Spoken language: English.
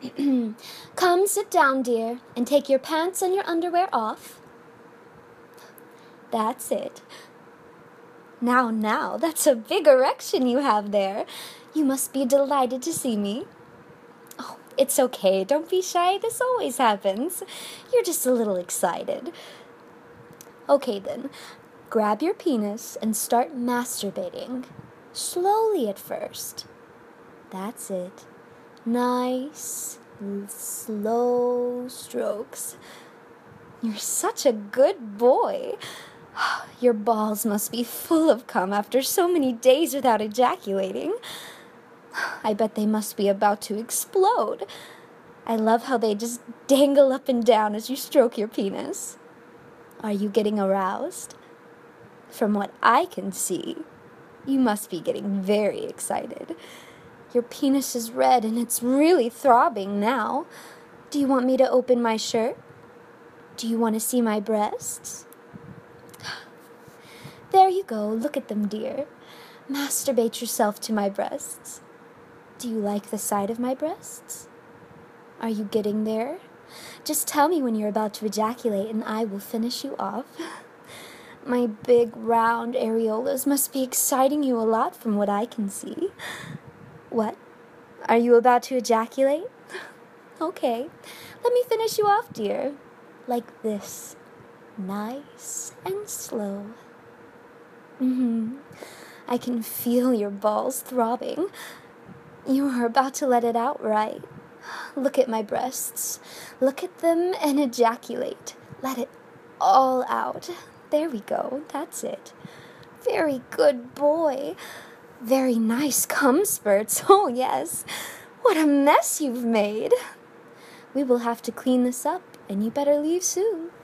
Come, sit down, dear, and take your pants and your underwear off. That's it. Now, that's a big erection you have there. You must be delighted to see me. Oh, it's okay. Don't be shy. This always happens. You're just a little excited. Okay, then. Grab your penis and start masturbating. Slowly at first. That's it. Nice, slow strokes. You're such a good boy. Your balls must be full of cum after so many days without ejaculating. I bet they must be about to explode. I love how they just dangle up and down as you stroke your penis. Are you getting aroused? From what I can see, you must be getting very excited. Your penis is red and it's really throbbing now. Do you want me to open my shirt? Do you want to see my breasts? There you go. Look at them, dear. Masturbate yourself to my breasts. Do you like the sight of my breasts? Are you getting there? Just tell me when you're about to ejaculate and I will finish you off. My big, round areolas must be exciting you a lot from what I can see. What? Are you about to ejaculate? Okay. Let me finish you off, dear. Like this. Nice and slow. I can feel your balls throbbing. You are about to let it out, right? Look at my breasts. Look at them and ejaculate. Let it all out. There we go. That's it. Very good boy. Very nice cum spurts. Oh, yes. What a mess you've made. We will have to clean this up, and you better leave soon.